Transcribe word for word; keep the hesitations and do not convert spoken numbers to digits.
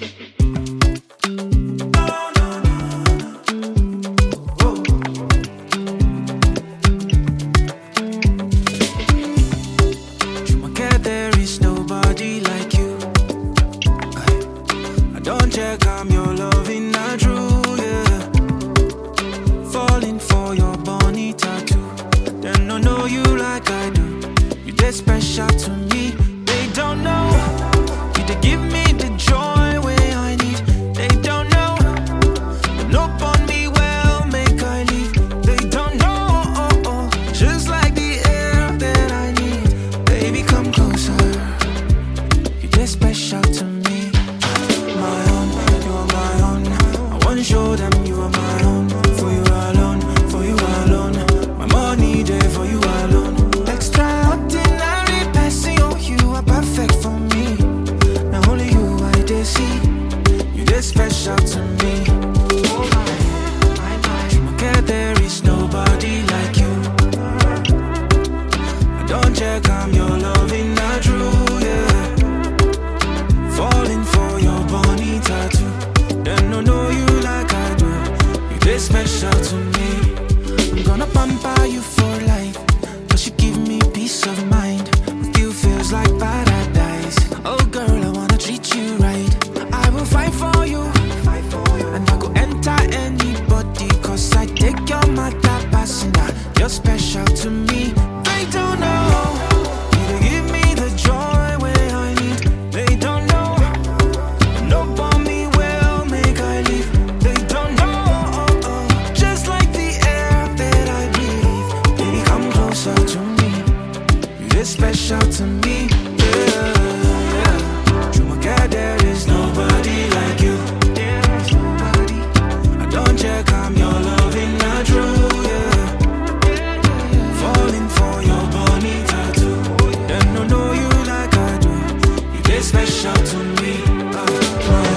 There is nobody like you. I don't check, I'm your loving, not true, yeah. Falling for your bunny tattoo. Them don't know you like I do. You did special to me. They don't know. You did give me the joy where I need. They don't know. Look on me well, make I leave. They don't know. Oh, oh. Just like the air that I need. Baby, come closer. You did special to me. My own, you are my own. I wanna show them you are my own. For you alone, for you alone. My money there for you alone. Extraordinary person, oh, you are perfect for me. Now only you I did see. You did special to me. Oh my, my, my. Jumoke, there is nobody like you. I don't check, I'm your loving, not true, yeah. Falling for your bunny tattoo. Them don't know you like I do. You did special to me. I'm gonna pamper you for life, cause you give me peace of mind. With you feels like paradise. Oh girl, I wanna treat you right. I will fight for you, and I go enter anybody, cause I take your matter passenger. You're special to me. They don't know. You give me the joy where I need. They don't know. Look on me well, make I leave. They don't know. Oh, oh. Just like the air that I breathe. Baby, come closer to me. You did special to me. Yeah, yeah. Jumoke, there is nobody like you. There's nobody. I don't check, I'm your loving, not true, yeah. Falling for your bunny tattoo. Them don't know you like I do. You did special to me. Oh, oh.